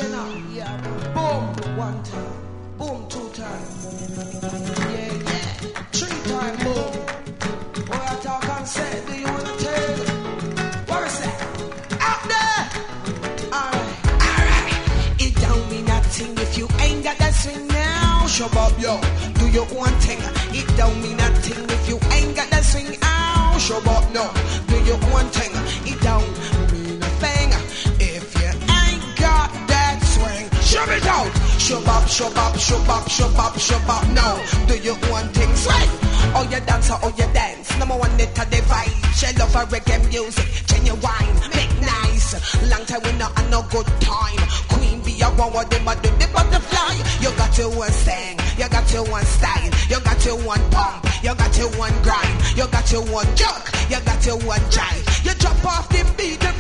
Chena, yeah, boom, one time, boom, two times, yeah, yeah, three times, boom. Boy, I talk and say, do you wanna tell? What is that? Out there! Alright. It don't mean nothing if you ain't got that swing now. Shut up, yo, do your own thing. It don't mean nothing if you ain't got that swing out. Shut up, no, do your own thing. It don't mean a thing if you ain't got that swing. Shove it out. Shove up, shove up, shove up, shove up, shove up. No, do your own thing. Swing. Oh, you dance, oh, you dance. Number one, it a divide. She love her reggae music. Genuine, make nice. Long time we not have no good time. Queen be a one with them, do the butterfly. You got your one sing, you got your one style, you got your one pump, you got your one grind, you got your one jerk, you got your one jive. You drop off the beat.